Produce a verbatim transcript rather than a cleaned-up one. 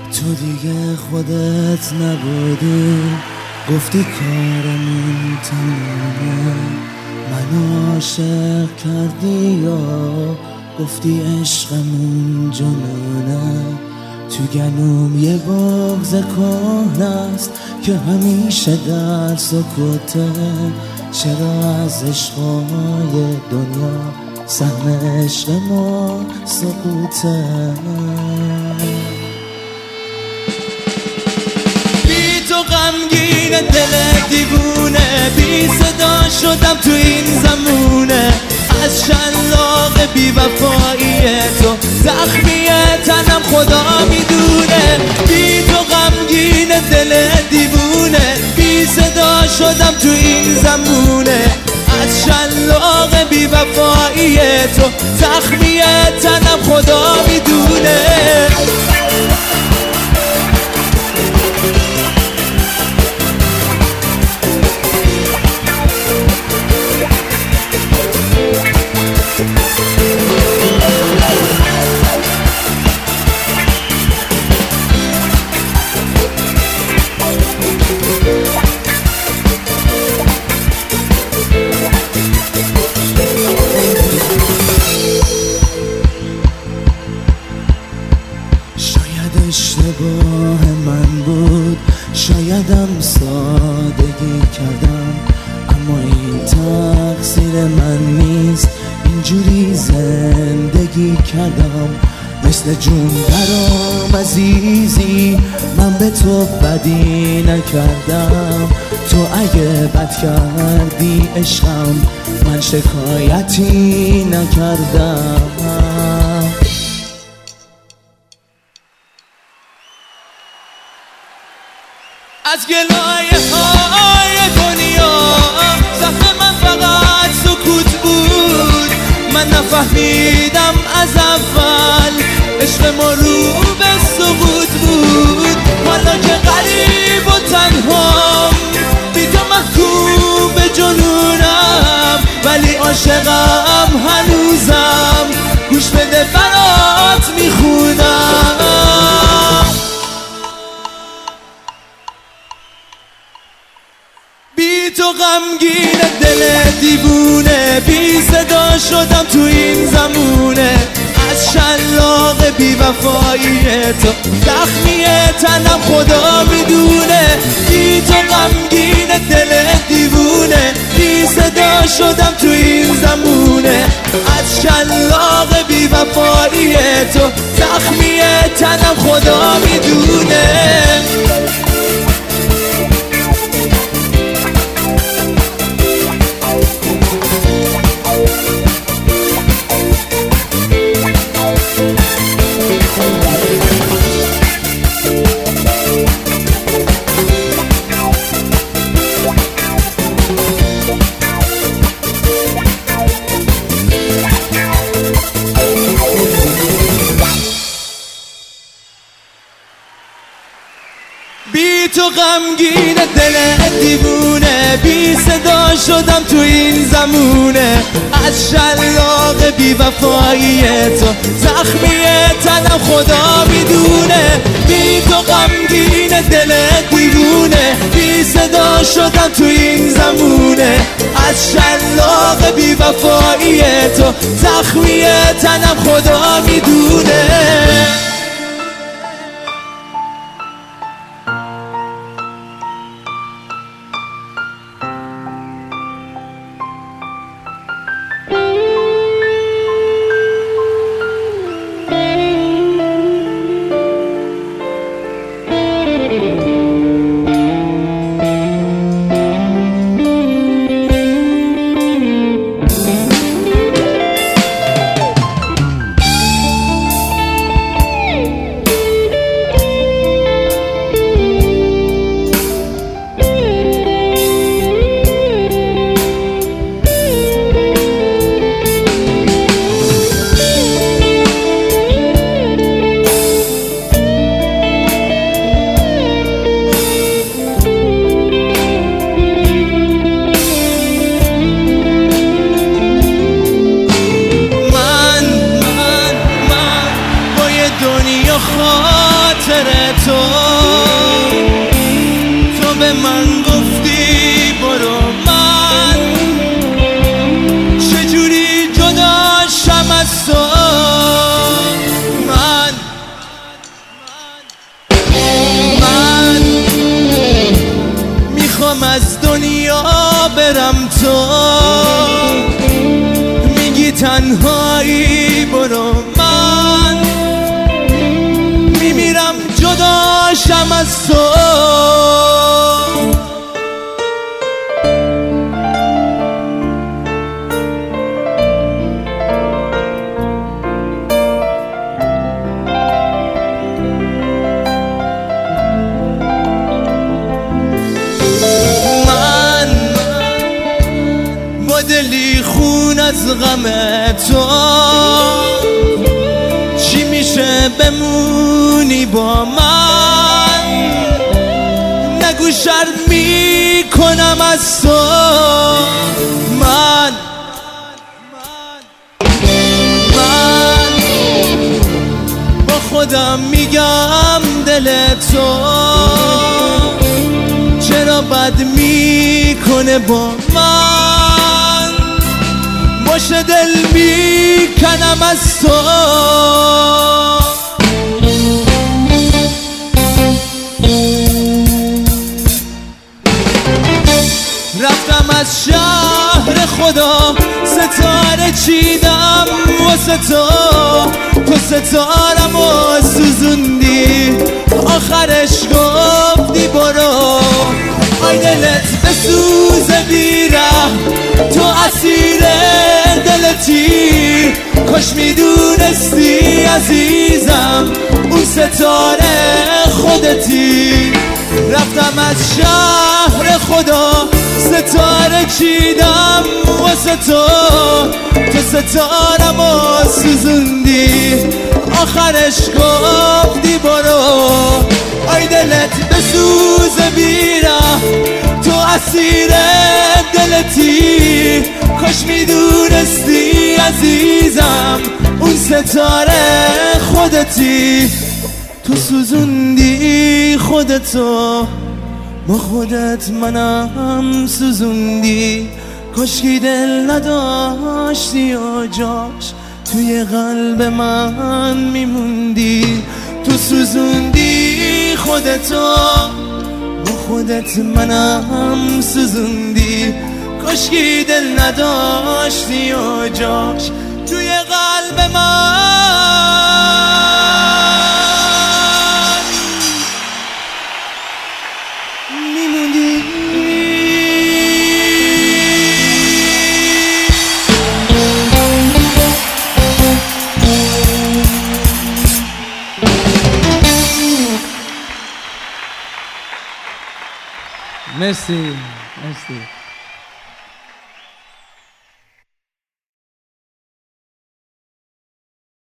تو دیگه خودت نبودی، گفتی کارمون تمومه. منو عاشق کردی یا گفتی عشقمون جنونه. تو گلوم یه بغض کهنه است که همیشه در سکوته. چرا از عشقای دنیا سهم عشق ما سقوطه؟ بی تو غمگین دل دیوونه، بی صدا شدم تو این زمونه. از شلاق بی وفایی تو زخمی تنم خدا میدونه. بی تو غمگین دل دیوونه، بی صدا شدم تو این زمونه. از شلاق بی وفایی تو زخمی تنم خدا میدونه. اشتباه من بود، شایدم سادگی کردم، اما این تقصیر من نیست. اینجوری زندگی کردم مثل جون برام عزیزی. من به تو بدی نکردم، تو اگه بد کردی عشقم من شکایتی نکردم. از گلایه های دنیا زخم من فقط سکوت بود. من نفهمیدم از اول عشق ما رو به سقوط بود. حالا که غریب و تنهام بی تو محکوم به جنونم، ولی عاشقم هنوزم. گوش بده برات میخونم. بی تو غمگین دل دیوونه، بی صدا شدم تو این زمونه. از شلاق بی وفایی تو زخمی تنم خدا میدونه. بی تو غمگین دل دیوونه، بی صدا شدم تو این زمونه. از شلاق بی وفایی تو زخمی تنم خدا میدونه. بی تو غمگین دل دیوونه، بی صدا شدم تو این زمونه. از شلاق بی وفایی تو زخمی تنم خدا میدونه. بی تو غمگین دل دیوونه، بی صدا شدم تو این زمونه. از شلاق بی وفایی تو زخمی تنم خدا میدونه. باشم از تو. دلی خون از غم تو چی میشه بمونی با من؟ نگو شرم میکنم از تو. من من با خودم میگم دل تو چرا بد میکنه با من؟ باشه دل میکنم از تو. رفتم از شهر خدا ستاره چیدم واسه تو، تو ستارم و سوزوندی آخرش گفتی برو. آی دلت بسوزه بیره تو اسیر دلتی، کاش میدونستی عزیزم اون ستاره خودتی. رفتم از شهر خدا ستاره چیدم واسه تو، تو ستارم و سوزوندی آخرش گفتی برو. آی دلت بسوزه بیره تو اسیر دلتی، کاش میدونستی عزیزم اون ستاره خودتی. تو سوزوندی خودتو با خودت منم سوزوندی، کاشکی دل نداشتی و جاش توی قلب من میموندی. تو سوزوندی خودتو با خودت منم سوزوندی، کاشکی دل نداشتی و جاش توی قلب من میموندی. مرسی مرسی.